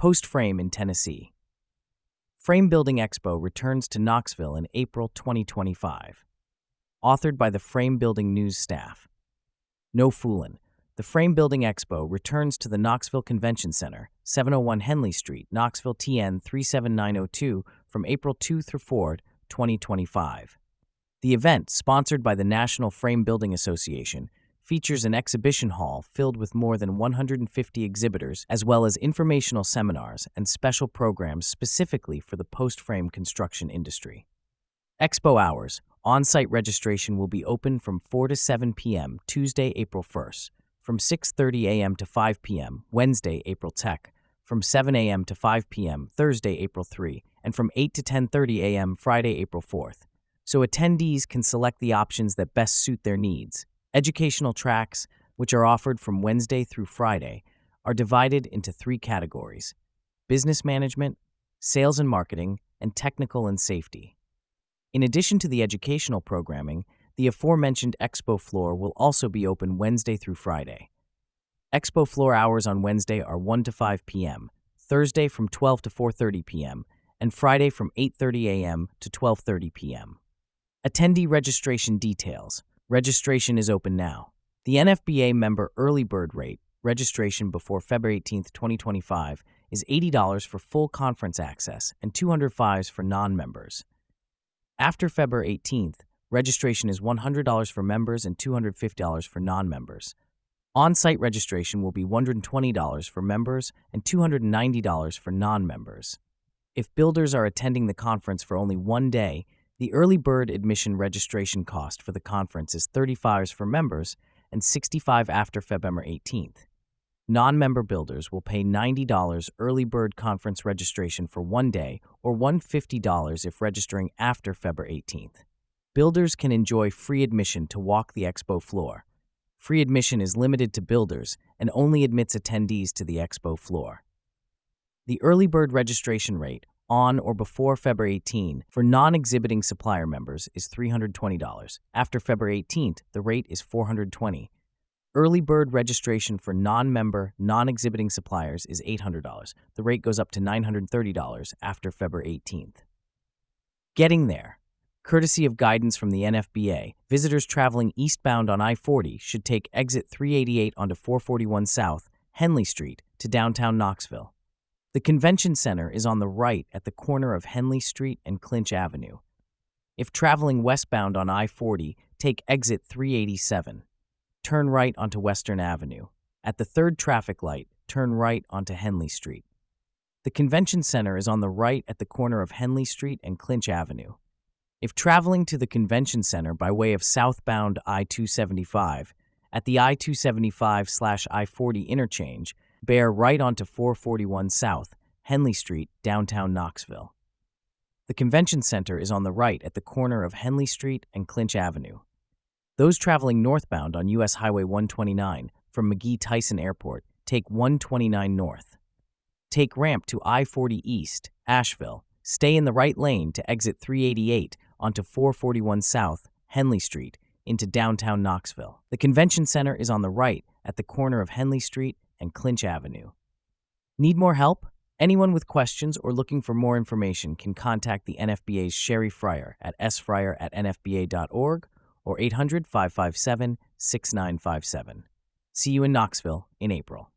Post Frame in Tennessee. Frame Building Expo returns to Knoxville in April 2025. Authored by the Frame Building News staff. No foolin'. The Frame Building Expo returns to the Knoxville Convention Center, 701 Henley Street, Knoxville, TN 37902, from April 2 through 4, 2025. The event, sponsored by the National Frame Building Association, features an exhibition hall filled with more than 150 exhibitors, as well as informational seminars and special programs specifically for the post-frame construction industry. Expo hours. On-site registration will be open from 4 to 7 p.m. Tuesday, April 1st, from 6:30 a.m. to 5 p.m. Wednesday, April 2nd, from 7 a.m. to 5 p.m. Thursday, April 3, and from 8 to 10:30 a.m. Friday, April 4th. So attendees can select the options that best suit their needs. Educational tracks, which are offered from Wednesday through Friday, are divided into 3 categories: business management, sales and marketing, and technical and safety. In addition to the educational programming, the aforementioned expo floor will also be open Wednesday through Friday. Expo floor hours on Wednesday are 1 to 5 p.m., Thursday from 12 to 4:30 p.m., and Friday from 8:30 a.m. to 12:30 p.m. Attendee registration details. Registration is open now. The NFBA member early bird rate, registration before February 18, 2025, is $80 for full conference access and $205 for non-members. After February 18th, registration is $100 for members and $250 for non-members. On-site registration will be $120 for members and $290 for non-members. If builders are attending the conference for only one day, the early bird admission registration cost for the conference is $35 for members and $65 after February 18th. Non-member builders will pay $90 early bird conference registration for one day or $150 if registering after February 18th. Builders can enjoy free admission to walk the expo floor. Free admission is limited to builders and only admits attendees to the expo floor. The early bird registration rate on or before February 18 for non-exhibiting supplier members is $320. After February 18th, the rate is $420. Early bird registration for non-member, non-exhibiting suppliers is $800. The rate goes up to $930 after February 18th. Getting there. Courtesy of guidance from the NFBA, visitors traveling eastbound on I-40 should take exit 388 onto 441 South, Henley Street, to downtown Knoxville. The convention center is on the right at the corner of Henley Street and Clinch Avenue. If traveling westbound on I-40, take exit 387. Turn right onto Western Avenue. At the third traffic light, turn right onto Henley Street. The convention center is on the right at the corner of Henley Street and Clinch Avenue. If traveling to the convention center by way of southbound I-275, at the I-275/I-40 interchange, bear right onto 441 South, Henley Street, downtown Knoxville. The convention center is on the right at the corner of Henley Street and Clinch Avenue. Those traveling northbound on U.S. Highway 129 from McGee-Tyson Airport take 129 north. Take ramp to I-40 East, Asheville. Stay in the right lane to exit 388 onto 441 South, Henley Street, into downtown Knoxville. The convention center is on the right at the corner of Henley Street and Clinch Avenue. Need more help? Anyone with questions or looking for more information can contact the NFBA's Sherry Fryer at sfryer@nfba.org or 800-557-6957. See you in Knoxville in April.